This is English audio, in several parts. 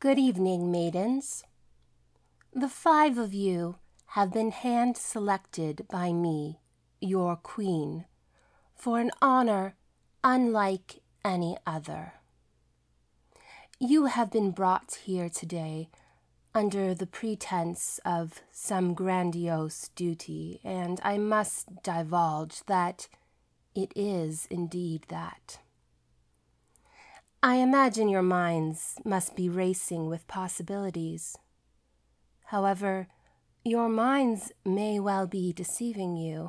Good evening, maidens. The 5 of you have been hand-selected by me, your queen, for an honor unlike any other. You have been brought here today under the pretense of some grandiose duty, and I must divulge that it is indeed that. I imagine your minds must be racing with possibilities. However, your minds may well be deceiving you.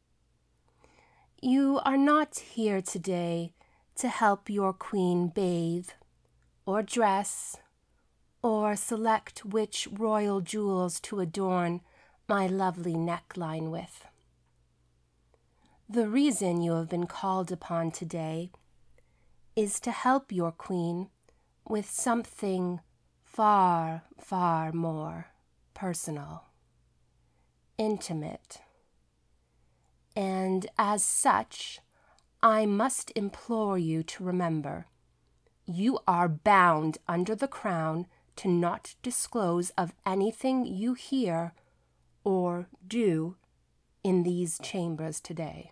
You are not here today to help your queen bathe, or dress, or select which royal jewels to adorn my lovely neckline with. The reason you have been called upon today is to help your queen with something far, far more personal, intimate, and as such, I must implore you to remember, you are bound under the crown to not disclose of anything you hear or do in these chambers today.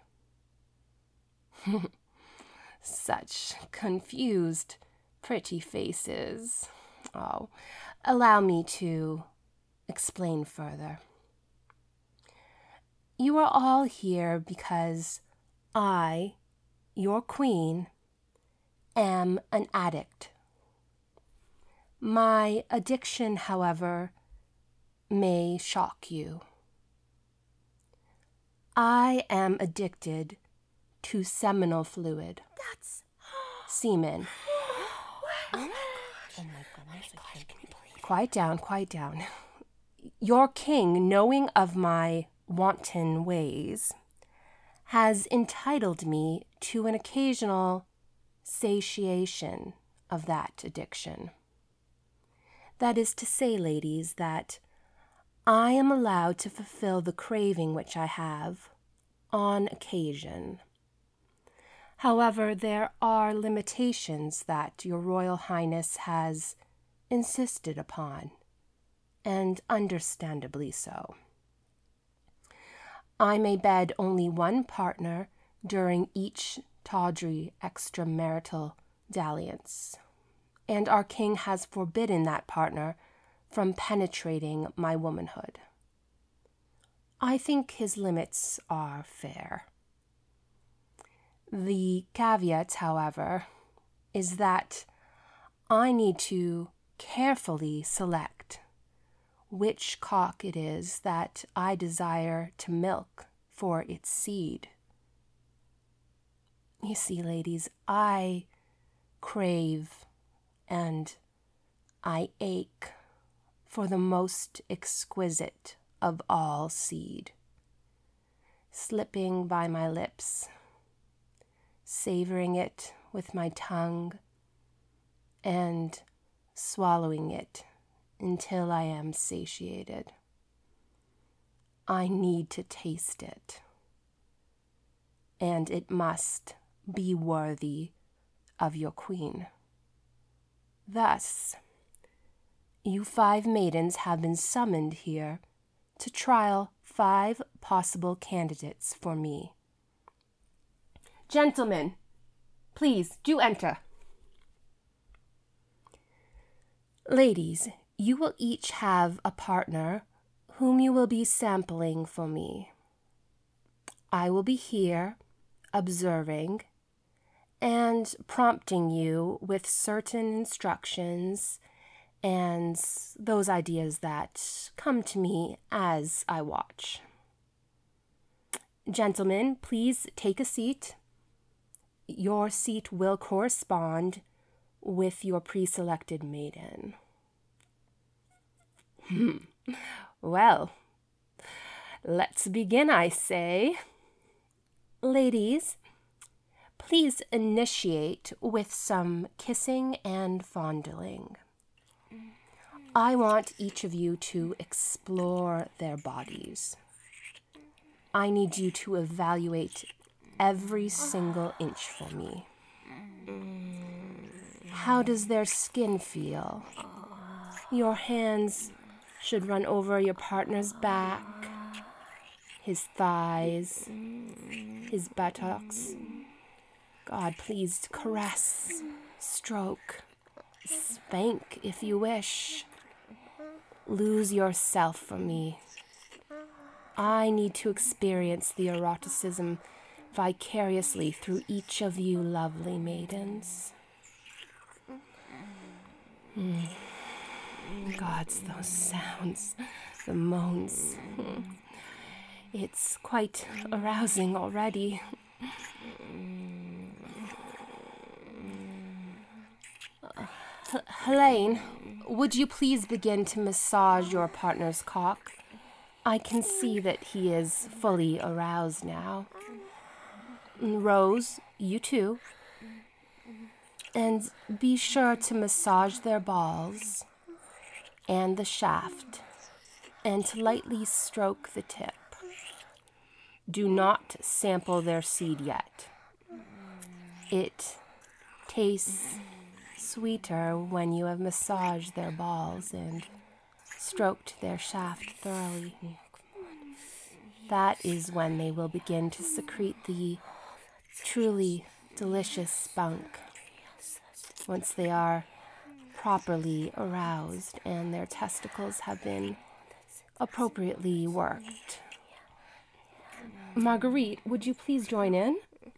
Such confused, pretty faces. Oh, allow me to explain further. You are all here because I, your queen, am an addict. My addiction, however, may shock you. I am addicted to seminal fluid. That's semen. Oh my goodness. Quiet down, quiet down. Your king, knowing of my wanton ways, has entitled me to an occasional satiation of that addiction. That is to say, ladies, that I am allowed to fulfill the craving which I have on occasion. However, there are limitations that your Royal Highness has insisted upon, and understandably so. I may bed only one partner during each tawdry extramarital dalliance, and our king has forbidden that partner from penetrating my womanhood. I think his limits are fair. The caveat, however, is that I need to carefully select which cock it is that I desire to milk for its seed. You see, ladies, I crave and I ache for the most exquisite of all seed, slipping by my lips, savoring it with my tongue, and swallowing it until I am satiated. I need to taste it, and it must be worthy of your queen. Thus, you 5 maidens have been summoned here to trial 5 possible candidates for me. Gentlemen, please do enter. Ladies, you will each have a partner whom you will be sampling for me. I will be here, observing, and prompting you with certain instructions and those ideas that come to me as I watch. Gentlemen, please take a seat. Your seat will correspond with your pre-selected maiden. Well, let's begin, I say. Ladies, please initiate with some kissing and fondling. I want each of you to explore their bodies. I need you to evaluate every single inch for me. How does their skin feel? Your hands should run over your partner's back, his thighs, his buttocks. God, please caress, stroke, spank if you wish. Lose yourself for me. I need to experience the eroticism vicariously through each of you lovely maidens. Gods, those sounds, the moans. It's quite arousing already. Helene, would you please begin to massage your partner's cock? I can see that he is fully aroused now. Rose, you too. And be sure to massage their balls and the shaft, and to lightly stroke the tip. Do not sample their seed yet. It tastes sweeter when you have massaged their balls and stroked their shaft thoroughly. That is when they will begin to secrete the truly delicious spunk, once they are properly aroused and their testicles have been appropriately worked. Marguerite, would you please join in?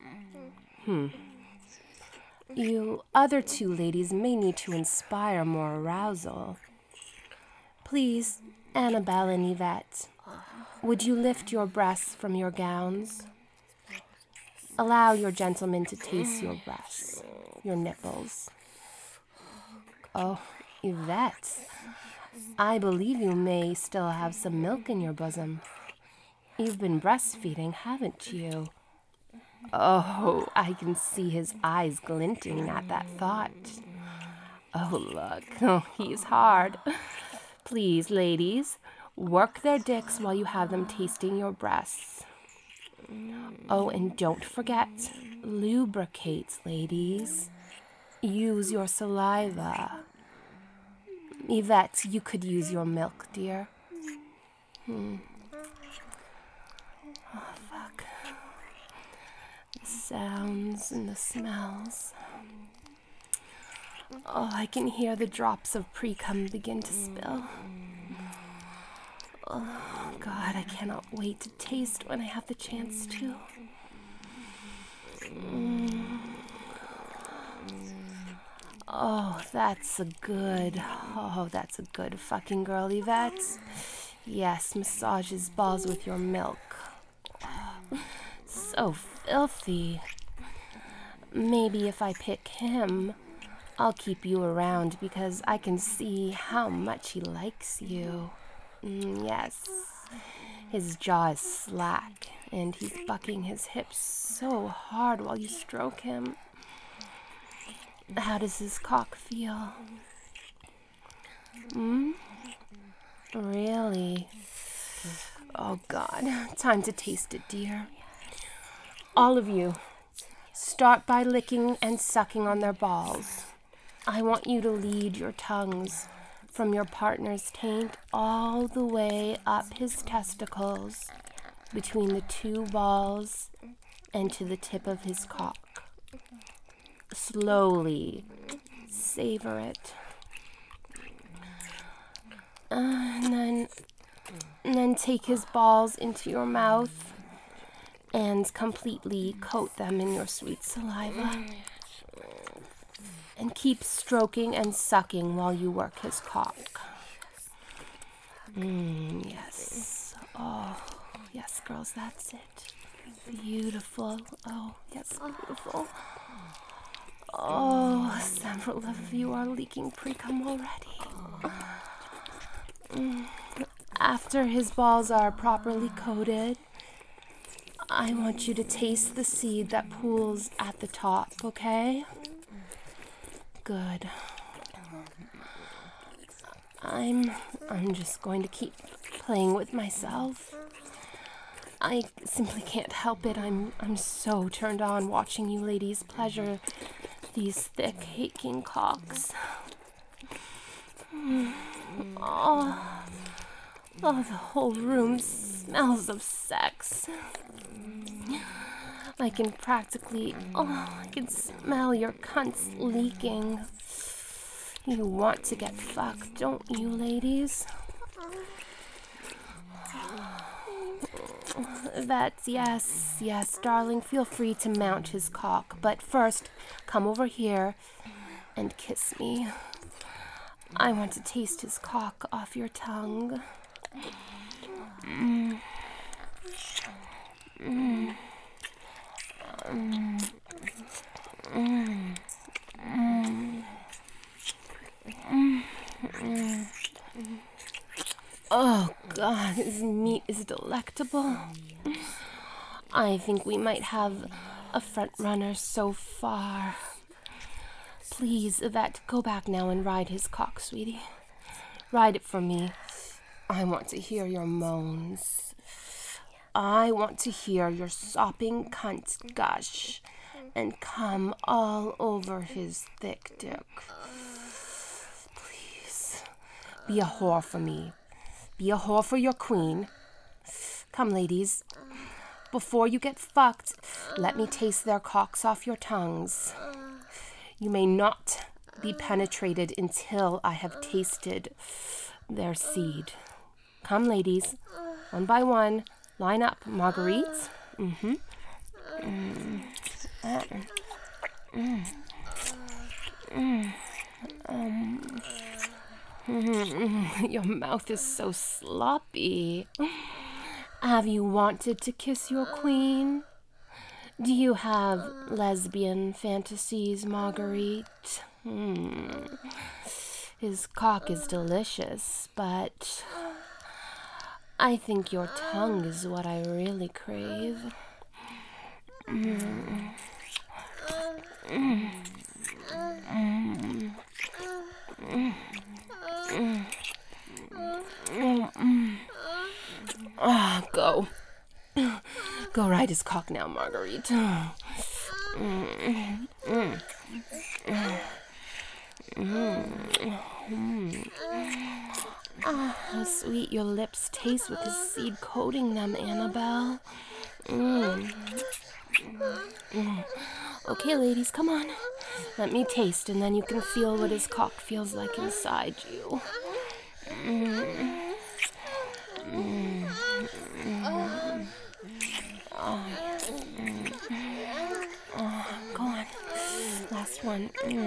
You other two ladies may need to inspire more arousal. Please, Annabelle and Yvette, would you lift your breasts from your gowns? Allow your gentlemen to taste your breasts, your nipples. Oh, Yvette, I believe you may still have some milk in your bosom. You've been breastfeeding, haven't you? Oh, I can see his eyes glinting at that thought. Oh, look, he's hard. Please, ladies, work their dicks while you have them tasting your breasts. Oh, and don't forget, lubricate, ladies. Use your saliva. Yvette, you could use your milk, dear. Oh, fuck. The sounds and the smells. Oh, I can hear the drops of pre-cum begin to spill. Oh, God, I cannot wait to taste when I have the chance to. Oh, that's a good fucking girl, Yvette. Yes, massage his balls with your milk. Oh, so filthy. Maybe if I pick him, I'll keep you around because I can see how much he likes you. Yes, his jaw is slack and he's bucking his hips so hard while you stroke him. How does his cock feel? Really? Oh, God. Time to taste it, dear. All of you, start by licking and sucking on their balls. I want you to lead your tongues from your partner's taint all the way up his testicles, between the two balls and to the tip of his cock. Slowly savor it. And then take his balls into your mouth and completely coat them in your sweet saliva. And keep stroking and sucking while you work his cock. Yes. Oh, yes, girls, that's it. Beautiful. Oh, yes, beautiful. Oh, several of you are leaking pre-cum already. After his balls are properly coated, I want you to taste the seed that pools at the top, okay? Good. I'm just going to keep playing with myself. I simply can't help it. I'm so turned on watching you ladies pleasure these thick, aching cocks. Oh, the whole room smells of sex. I can smell your cunts leaking. You want to get fucked, don't you, ladies? That's yes, darling. Feel free to mount his cock. But first, come over here and kiss me. I want to taste his cock off your tongue. Oh, God, his meat is delectable. I think we might have a front runner so far. Please, Yvette, go back now and ride his cock, sweetie. Ride it for me. I want to hear your moans. I want to hear your sopping cunt gush and come all over his thick dick. Please, be a whore for me. Be a whore for your queen. Come, ladies. Before you get fucked, let me taste their cocks off your tongues. You may not be penetrated until I have tasted their seed. Come, ladies. One by one. Line up. Marguerite. Your mouth is so sloppy. Have you wanted to kiss your queen? Do you have lesbian fantasies, Marguerite? His cock is delicious, but I think your tongue is what I really crave. Go. Go ride his cock now, Marguerite. How sweet your lips taste with his seed coating them, Annabelle. Okay, ladies, come on. Let me taste, and then you can feel what his cock feels like inside you. Go on. Last one.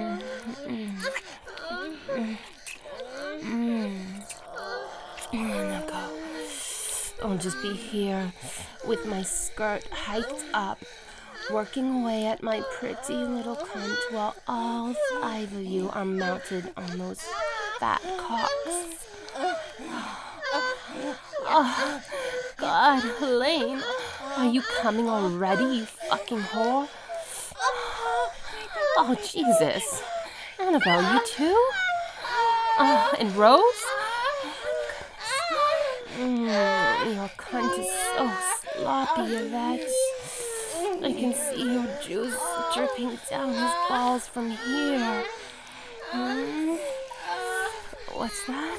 Now go. I'll just be here with my skirt hiked up, working away at my pretty little cunt while all 5 of you are mounted on those fat cocks. Oh, God, Helene, are you coming already, you fucking whore? Oh, Jesus. Annabelle, you too? And Rose? Your cunt is so sloppy, Yvette. I can see your juice dripping down his balls from here. What's that?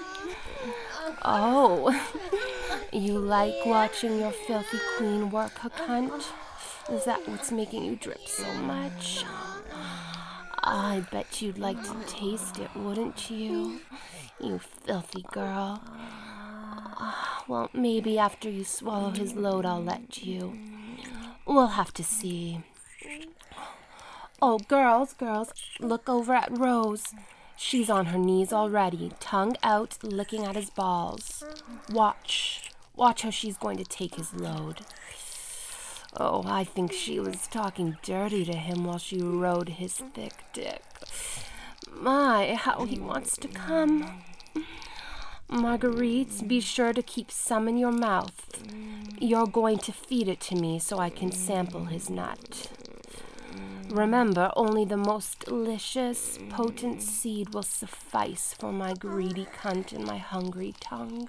Oh, you like watching your filthy queen work her cunt? Is that what's making you drip so much? I bet you'd like to taste it, wouldn't you? You filthy girl. Well, maybe after you swallow his load, I'll let you. We'll have to see. Oh, girls, look over at Rose. She's on her knees already, tongue out, licking at his balls. Watch how she's going to take his load. Oh, I think she was talking dirty to him while she rode his thick dick. My, how he wants to come. Marguerite, be sure to keep some in your mouth. You're going to feed it to me so I can sample his nut. Remember, only the most delicious, potent seed will suffice for my greedy cunt and my hungry tongue.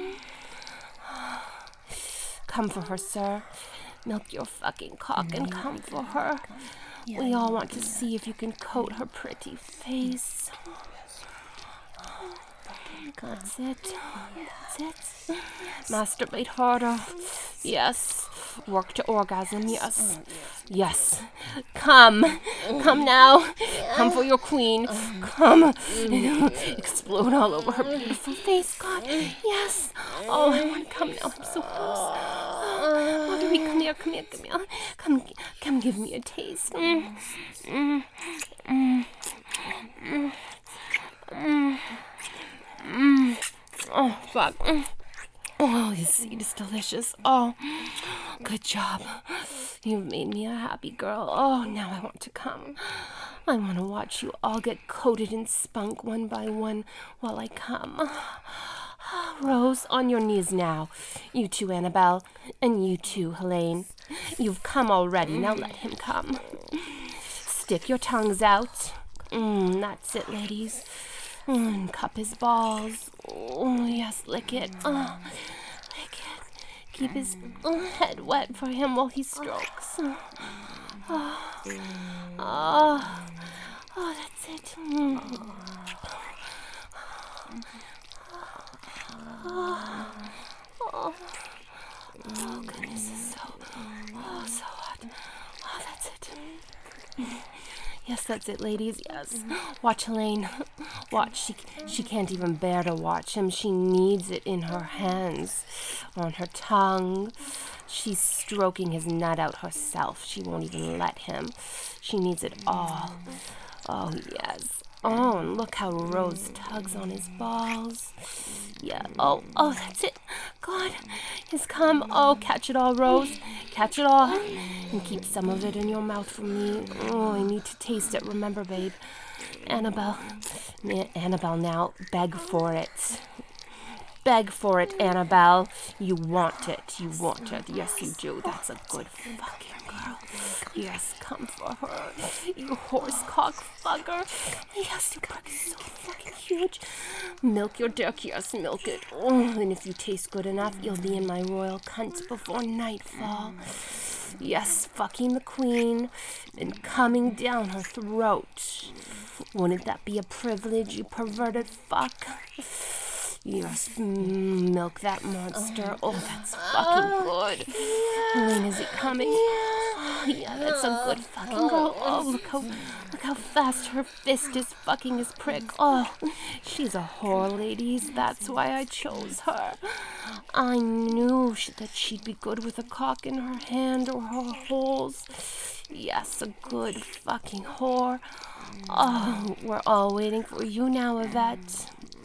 Come for her, sir. Milk your fucking cock and come for her. We all want to see if you can coat her pretty face. That's it. That's it. Masturbate harder. Yes. Work to orgasm. Yes. Yes. Come. Come now. Come for your queen. Come. Explode all over her beautiful face, God. Yes. Oh, I want to come now. I'm so close. Oh, baby, come here, come here, come here. Come give me a taste. Oh, fuck. Oh, his seed is delicious. Oh, good job. You've made me a happy girl. Oh, now I want to come. I want to watch you all get coated in spunk one by one while I come. Rose, on your knees now. You too, Annabelle. And you too, Helene. You've come already. Now let him come. Stick your tongues out. That's it, ladies. And cup his balls. Oh, yes, lick it. Lick it. Keep his head wet for him while he strokes. Oh, that's it. Oh, goodness, it's so hot. Oh, that's it. Yes, that's it, ladies. Yes. Watch Helene. Watch. She can't even bear to watch him. She needs it in her hands, on her tongue. She's stroking his nut out herself. She won't even let him. She needs it all. Oh, yes. Oh, and look how Rose tugs on his balls. Yeah. Oh, that's it. God, his cum. Oh, catch it all, Rose. Catch it all. And keep some of it in your mouth for me. Oh, I need to taste it. Remember, babe. Annabelle now, beg for it. Beg for it, Annabelle. You want it. You want it. Yes, you do. That's a good fucking girl. Yes, come for her. You horse cock fucker. Yes, your cock is so fucking huge. Milk your dick. Yes, milk it. Oh, and if you taste good enough, you'll be in my royal cunt before nightfall. Yes, fucking the queen and coming down her throat. Wouldn't that be a privilege, you perverted fuck? Yes, milk that monster. Oh, that's fucking good. Helene, is it coming? Oh, yeah, that's a good fucking girl. Oh, look how fast her fist is fucking his prick. Oh, she's a whore, ladies. That's why I chose her. I knew that she'd be good with a cock in her hand or her holes. Yes, a good fucking whore. Oh, we're all waiting for you now, Yvette.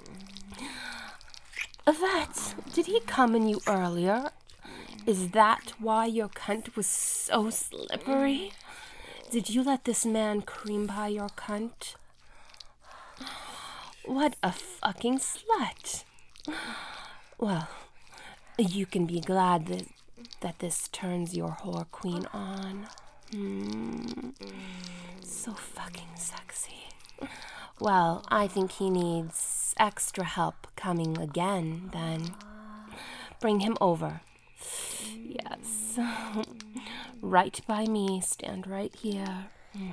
Yvette, did he come in you earlier? Is that why your cunt was so slippery? Did you let this man cream pie your cunt? What a fucking slut. Well, you can be glad that this turns your whore queen on. So fucking sexy. Well, I think he needs extra help coming again, then. Bring him over. Yes. Right by me. Stand right here.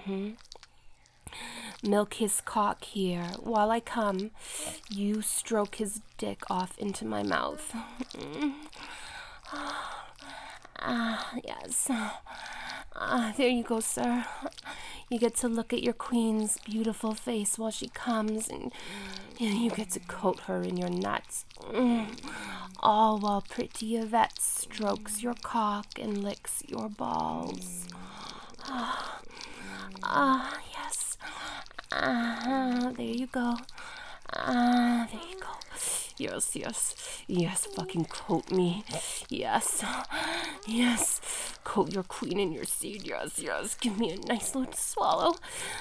Milk his cock here. While I come, you stroke his dick off into my mouth. Yes. There you go, sir. You get to look at your queen's beautiful face while she comes, and you get to coat her in your nuts. All while pretty Yvette strokes your cock and licks your balls. Yes. There you go. There you go. Yes, fucking coat me. Yes. Coat your queen in your seed. Yes. Give me a nice little swallow.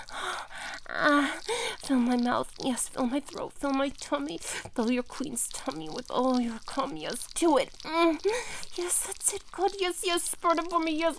Fill my mouth. Yes, fill my throat. Fill my tummy. Fill your queen's tummy with all your cum. Yes, do it. Yes, that's it. Good. Yes. Spread it for me. Yes.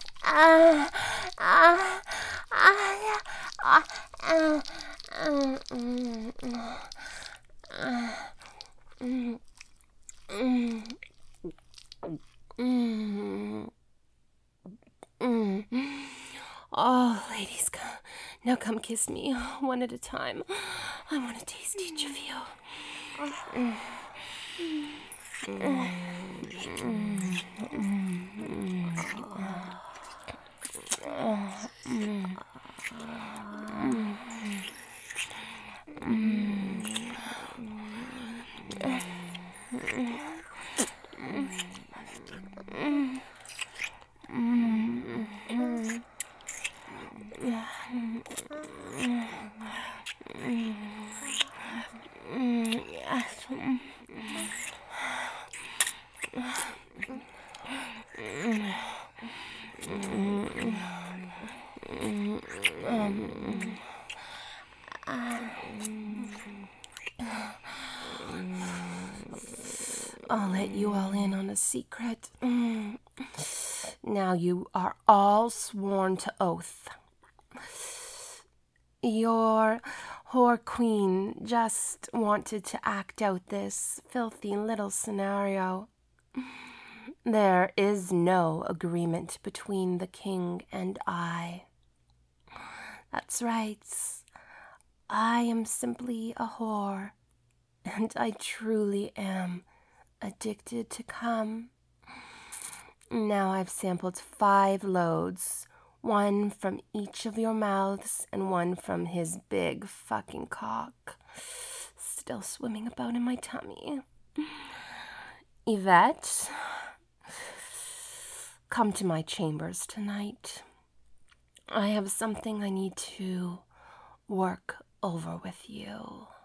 Oh, ladies, now come kiss me, one at a time. I want to taste each of you. I'll let you all in on a secret. Now you are all sworn to oath. Your whore queen just wanted to act out this filthy little scenario. There is no agreement between the king and I. That's right. I am simply a whore, and I truly am addicted to cum. Now I've sampled 5 loads, 1 from each of your mouths and 1 from his big fucking cock, still swimming about in my tummy. Yvette, come to my chambers tonight. I have something I need to work over with you.